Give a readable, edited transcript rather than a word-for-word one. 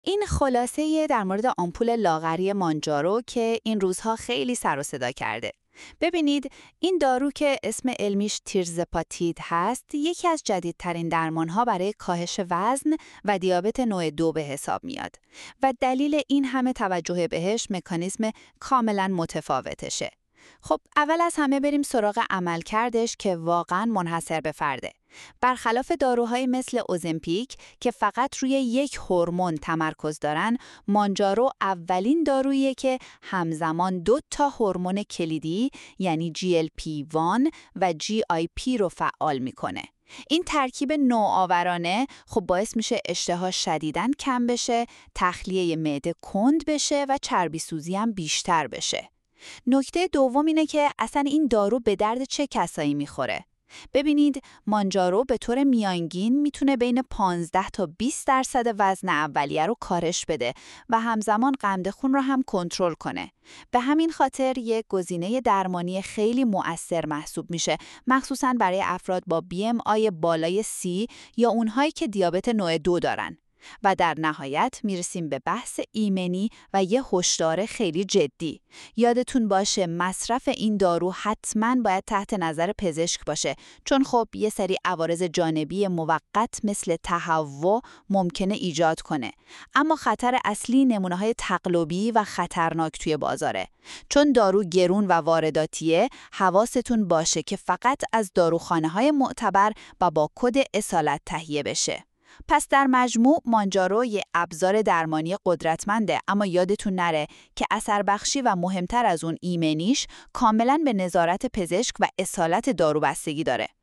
این خلاصه در مورد آمپول لاغری مانجارو که این روزها خیلی سر و صدا کرده. ببینید، این دارو که اسم علمیش تیرزپاتید هست، یکی از جدیدترین درمانها برای کاهش وزن و دیابت نوع 2 به حساب میاد و دلیل این همه توجه بهش مکانیزم کاملا متفاوتشه. خب اول از همه بریم سراغ عملکردش که واقعا منحصر به فرده. برخلاف داروهای مثل اوزمپیک که فقط روی یک هورمون تمرکز دارن، مانجارو اولین داروییه که همزمان 2 هورمون کلیدی یعنی GLP-1 و GIP رو فعال میکنه. این ترکیب نوآورانه خب باعث میشه اشتها شدیداً کم بشه، تخلیه معده کند بشه و چربی سوزی هم بیشتر بشه. نکته دوم اینه که اصلا این دارو به درد چه کسایی میخوره؟ ببینید، مانجارو به طور میانگین میتونه بین 15 تا 20% وزن اولیه رو کاهش بده و همزمان قند خون رو هم کنترل کنه. به همین خاطر یک گزینه درمانی خیلی مؤثر محسوب میشه، مخصوصاً برای افراد با BMI بالای 30 یا اونهایی که دیابت نوع 2 دارن. و در نهایت میرسیم به بحث ایمنی و یه هشدار خیلی جدی. یادتون باشه مصرف این دارو حتماً باید تحت نظر پزشک باشه، چون خب یه سری عوارض جانبی موقت مثل تهوع ممکنه ایجاد کنه. اما خطر اصلی نمونه‌های تقلبی و خطرناک توی بازاره. چون دارو گرون و وارداتیه، حواستون باشه که فقط از داروخانه‌های معتبر و با کد اصالت تهیه بشه. پس در مجموع مانجارو یه ابزار درمانی قدرتمنده، اما یادتون نره که اثر بخشی و مهمتر از اون ایمنیش کاملاً به نظارت پزشک و اصالت دارو بستگی داره.